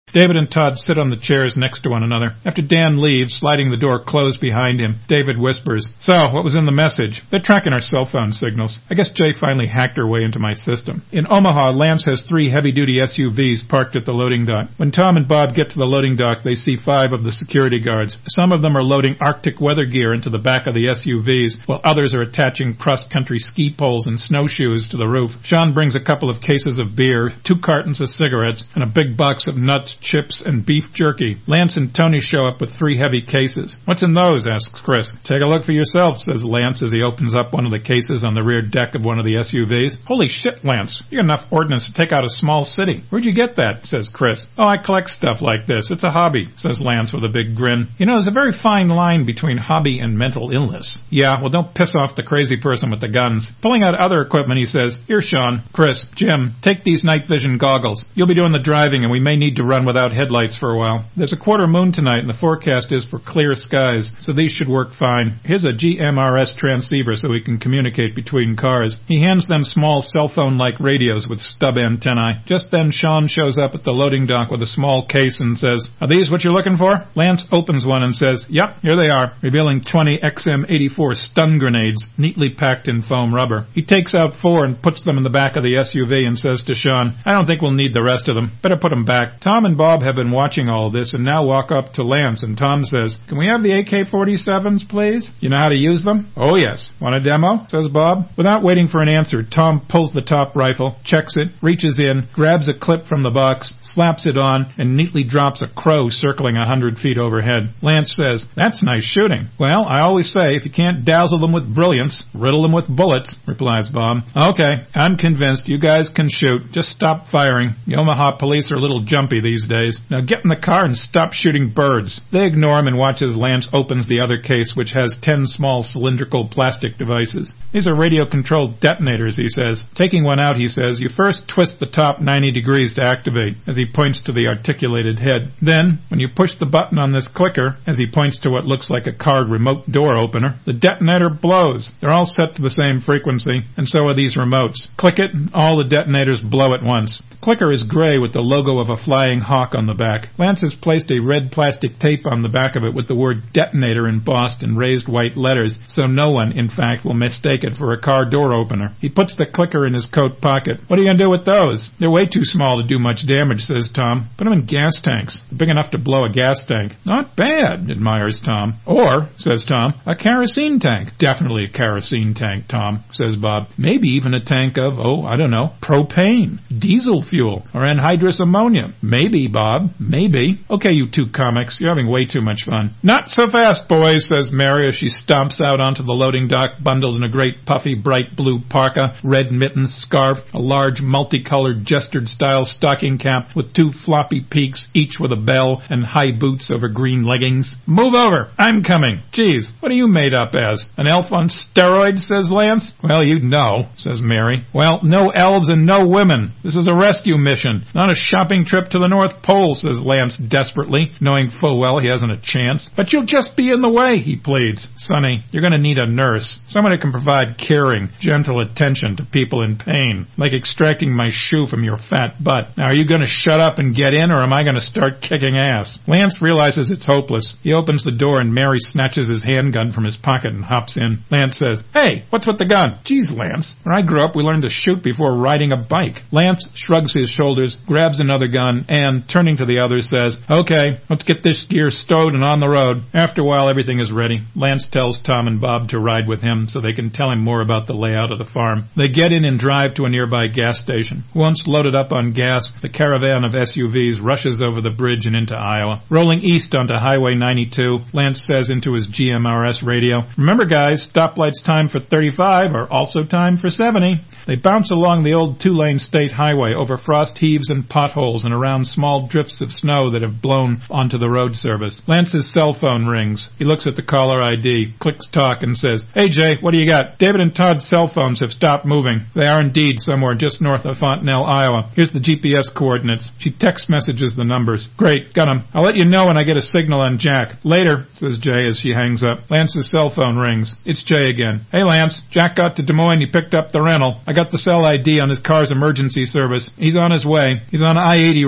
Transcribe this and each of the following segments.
David and Todd sit on the chairs next to one another. After Dan leaves, sliding the door closed behind him, David whispers, "So, what was in the message?" "They're tracking our cell phone signals. I guess Jay finally hacked her way into my system." In Omaha, Lance has 3 heavy-duty SUVs parked at the loading dock. When Tom and Bob get to the loading dock, they see 5 of the security guards. Some of them are loading Arctic weather gear into the back of the SUVs, while others are attaching cross-country ski poles and snowshoes to the roof. Sean brings a couple of cases of beer, 2 cartons of cigarettes, and a big box of nuts, chips, and beef jerky. Lance and Tony show up with 3 heavy cases. "What's in those?" asks Chris. "Take a look for yourself," says Lance as he opens up one of the cases on the rear deck of one of the SUVs. "Holy shit, Lance. You got enough ordnance to take out a small city. Where'd you get that?" says Chris. "Oh, I collect stuff like this. It's a hobby," says Lance with a big grin. "You know, there's a very fine line between hobby and mental illness." "Yeah, well, don't piss off the crazy person with the guns." Pulling out other equipment, he says, "Here, Sean, Chris, Jim, take these night vision goggles. You'll be doing the driving, and we may need to run without headlights for a while. There's a quarter moon tonight, and the forecast is for clear skies, so these should work fine. Here's a GMRS transceiver so we can communicate between cars." He hands them small cell phone-like radios with stub antennae. Just then, Sean shows up at the loading dock with a small case and says, "Are these what you're looking for?" Lance opens one and says, "Yep, here they are," revealing 20 XM84 stun grenades, neatly packed in foam rubber. He takes out 4 and puts them in the back of the SUV and says to Sean, "I don't think we'll need the rest of them. Better put them back." Tom and Bob have been watching all this and now walk up to Lance, and Tom says, "Can we have the AK-47s, please? You know how to use them?" "Oh, yes." "Want a demo?" says Bob. Without waiting for an answer, Tom pulls the top rifle, checks it, reaches in, grabs a clip from the box, slaps it on, and neatly drops a crow circling 100 feet overhead. Lance says, "That's nice shooting." "Well, I always say, if you can't dazzle them with brilliance, riddle them with bullets," replies Bob. "Okay, I'm convinced. You guys can shoot. Just stop firing. The Omaha police are a little jumpy these days. Now get in the car and stop shooting birds." They ignore him and watch as Lance opens the other case, which has 10 small cylindrical plastic devices. "These are radio-controlled detonators," he says. Taking one out, he says, "You first twist the top 90 degrees to activate," as he points to the articulated head. "Then, when you push the button on this clicker," as he points to what looks like a card remote door opener, "the detonator blows. They're all set to the same frequency, and so are these remotes. Click it, and all the detonators blow at once." The clicker is gray with the logo of a flying hawk on the back. Lance has placed a red plastic tape on the back of it with the word detonator embossed in raised white letters, so no one, in fact, will mistake it for a car door opener. He puts the clicker in his coat pocket. "What are you going to do with those?" "They're way too small to do much damage," says Tom. "Put them in gas tanks. They're big enough to blow a gas tank." "Not bad," admires Tom. "Or," says Tom, "a kerosene tank." "Definitely a kerosene tank, Tom," says Bob. "Maybe even a tank of, I don't know, propane, diesel fuel, or anhydrous ammonia." "Maybe, Bob, maybe." "Okay, you 2 comics, you're having way too much fun." "Not so fast, boys," says Mary as she stomps out onto the loading dock, bundled in a great puffy bright blue parka, red mittens, scarf, a large multicolored gestured-style stocking cap with 2 floppy peaks, each with a bell, and high boots over green leggings. "Move over. I'm coming." "Geez, what are you made up as? An elf on steroids?" says Lance. "Well, you'd know," says Mary. "Well, no elves and no women. This is a rescue mission, not a shopping trip to the North Pole," says Lance desperately, knowing full well he hasn't a chance. "But you'll just be in the way," he pleads. "Sonny, you're going to need a nurse, someone who can provide caring, gentle attention to people in pain, like extracting my shoe from your fat butt. Now, are you going to shut up and get in, or am I going to start kicking ass?" Lance realizes it's hopeless. He opens the door, and Mary snatches his handgun from his pocket and hops in. Lance says, "Hey, what's with the gun?" "Geez, Lance, when I grew up, we learned to shoot before riding a bike." Lance shrugs his shoulders, grabs another gun, and, turning to the others, says, "Okay, let's get this gear stowed and on the road." After a while, everything is ready. Lance tells Tom and Bob to ride with him so they can tell him more about the layout of the farm. They get in and drive to a nearby gas station. Once loaded up on gas, the caravan of SUVs rushes over the bridge and into Iowa. Rolling east onto Highway 92, Lance says into his GMRS radio, "Remember, guys, stoplights timed for 35 are also timed for 70. They bounce along the old 2-lane state highway over frost heaves and potholes and around small drifts of snow that have blown onto the road surface. Lance's cell phone rings. He looks at the caller ID, clicks talk, and says, "Hey, Jay, what do you got?" "David and Todd's cell phones have stopped moving. They are indeed somewhere just north of Fontenelle, Iowa. Here's the GPS coordinates." She text messages the numbers. "Great, got 'em. I'll let you know when I get a signal on Jack." "Later," says Jay as she hangs up. Lance's cell phone rings. It's Jay again. "Hey, Lance, Jack got to Des Moines. He picked up the rental. I got the cell ID on his car's emergency service. He's on his way. He's on I-80 right now,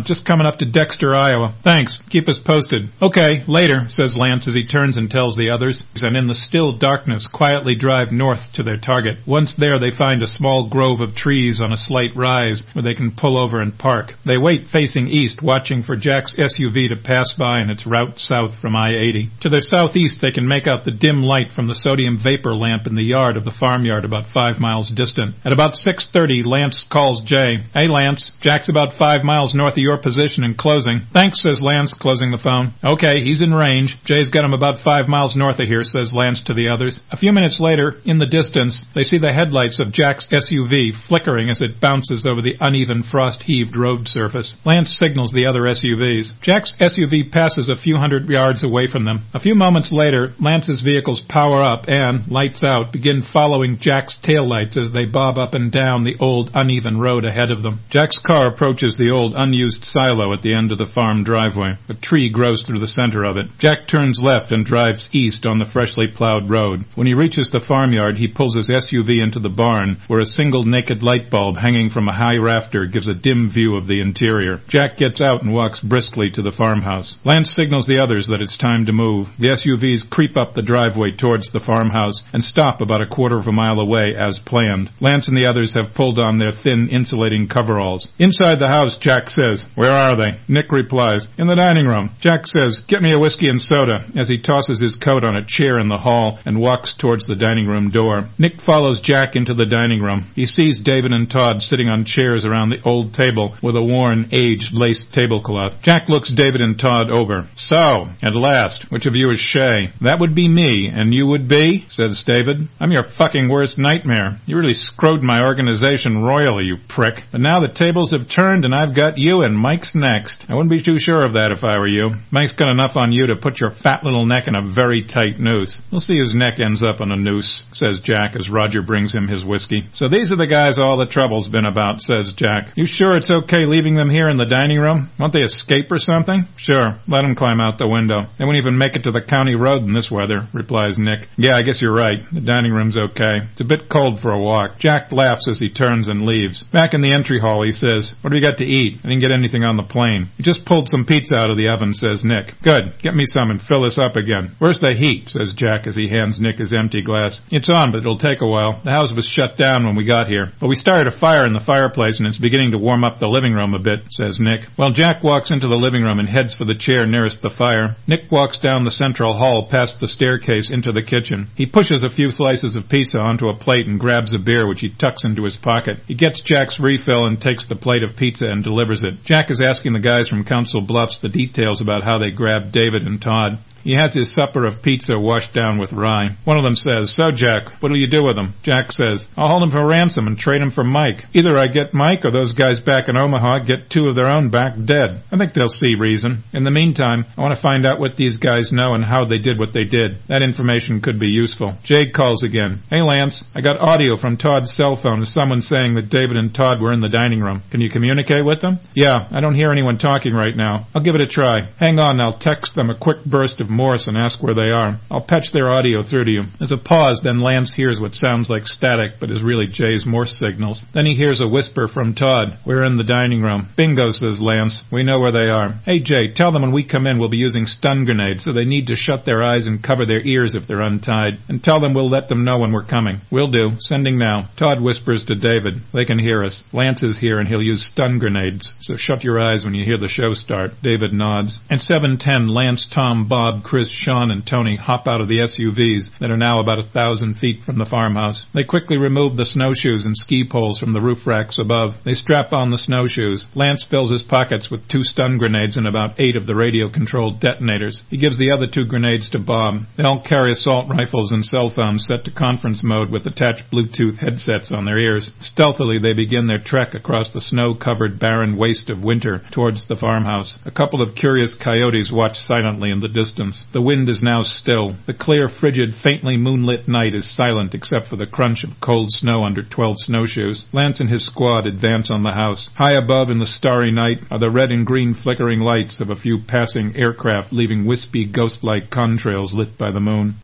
just coming up to Dexter, Iowa. Thanks. Keep us posted. Okay, later, says Lance as he turns and tells the others. And in the still darkness, quietly drive north to their target. Once there, they find a small grove of trees on a slight rise where they can pull over and park. They wait facing east, watching for Jack's SUV to pass by in its route south from I-80. To their southeast, they can make out the dim light from the sodium vapor lamp in the yard of the farmyard about 5 miles distant. At about 6:30, Lance calls Jay. Hey, Lance, Jack's about 5 miles north of your position and closing. Thanks, says Lance, closing the phone. Okay, he's in range. Jay's got him about 5 miles north of here, says Lance to the others. A few minutes later, in the distance, they see the headlights of Jack's SUV flickering as it bounces over the uneven frost-heaved road surface. Lance signals the other SUVs. Jack's SUV passes a few hundred yards away from them. A few moments later, Lance's vehicles power up and, lights out, begin following Jack's taillights as they bob up and down the old uneven road ahead of them. Jack's car approaches the old unused silo at the end of the farm driveway. A tree grows through the center of it. Jack turns left and drives east on the freshly plowed road. When he reaches the farmyard, he pulls his SUV into the barn, where a single naked light bulb hanging from a high rafter gives a dim view of the interior. Jack gets out and walks briskly to the farmhouse. Lance signals the others that it's time to move. The SUVs creep up the driveway towards the farmhouse and stop about a quarter of a mile away as planned. Lance and the others have pulled on their thin insulating coveralls. Inside the house, Jack says, "Where are they?" Nick replies, "In the dining room." Jack says, "Get me a whiskey and soda," as he tosses his coat on a chair in the hall and walks towards the dining room door. Nick follows Jack into the dining room. He sees David and Todd sitting on chairs around the old table with a worn, aged lace tablecloth. Jack looks David and Todd over. "So, at last, which of you is Shay?" "That would be me, and you would be?" says David. "I'm your fucking worst nightmare. You really screwed my organization royally, you prick. But now the tables have turned and I've got you and Mike's next. I wouldn't be too sure of that if I were you. Mike's got enough on you to put your fat little neck in a very tight noose. We'll see whose neck ends up in a noose," says Jack as Roger brings him his whiskey. "So these are the guys all the trouble's been about," says Jack. "You sure it's okay leaving them here in the dining room? Won't they escape or something?" "Sure, let them climb out the window. They won't even make it to the county road in this weather," replies Nick. "Yeah, I guess you're right. The dining room's okay. It's a bit cold for a walk." Jack laughs as he turns and leaves. Back in the entry hall, he says, "What do we got to eat? I didn't get anything on the plane." "We just pulled some pizza out of the oven," says Nick. "Good. Get me some and fill this up again." "Where's the heat?" says Jack as he hands Nick his empty glass. "It's on, but it'll take a while. The house was shut down when we got here. But we started a fire in the fireplace and it's beginning to warm up the living room a bit," says Nick. Well, Jack walks into the living room and heads for the chair nearest the fire. Nick walks down the central hall past the staircase into the kitchen. He pushes a few slices of pizza onto a plate and grabs a beer, which he tucks into his pocket. He gets Jack's refill and takes the plate of pizza and delivers it. Jack is asking the guys from Council Bluffs the details about how they grabbed David and Todd. He has his supper of pizza washed down with rye. One of them says, "So, Jack, what'll you do with him?" Jack says, "I'll hold him for ransom and trade him for Mike. Either I get Mike or those guys back in Omaha get two of their own back dead. I think they'll see reason. In the meantime, I want to find out what these guys know and how they did what they did. That information could be useful." Jade calls again. "Hey, Lance, I got audio from Todd's cell phone of someone saying that David and Todd were in the dining room. Can you communicate with them?" "Yeah, I don't hear anyone talking right now. I'll give it a try. Hang on, I'll text them a quick burst of Morse and ask where they are. I'll patch their audio through to you." There's a pause, then Lance hears what sounds like static, but is really Jay's Morse signals. Then he hears a whisper from Todd. "We're in the dining room." "Bingo," says Lance. "We know where they are. Hey, Jay, tell them when we come in we'll be using stun grenades, so they need to shut their eyes and cover their ears if they're untied. And tell them we'll let them know when we're coming." "Will do. Sending now." Todd whispers to David. "They can hear us. Lance is here and he'll use stun grenades, so shut your eyes when you hear the show start." David nods. At 7:10, Lance, Tom, Bob, Chris, Sean, and Tony hop out of the SUVs that are now about 1,000 feet from the farmhouse. They quickly remove the snowshoes and ski poles from the roof racks above. They strap on the snowshoes. Lance fills his pockets with 2 stun grenades and about 8 of the radio-controlled detonators. He gives the other 2 grenades to Bob. They all carry assault rifles and cell phones set to conference mode with attached Bluetooth headsets on their ears. Stealthily, they begin their trek across the snow-covered barren waste of winter towards the farmhouse. A couple of curious coyotes watch silently in the distance. The wind is now still. The clear, frigid, faintly moonlit night is silent except for the crunch of cold snow under 12 snowshoes. Lance and his squad advance on the house. High above in the starry night are the red and green flickering lights of a few passing aircraft leaving wispy, ghost-like contrails lit by the moon.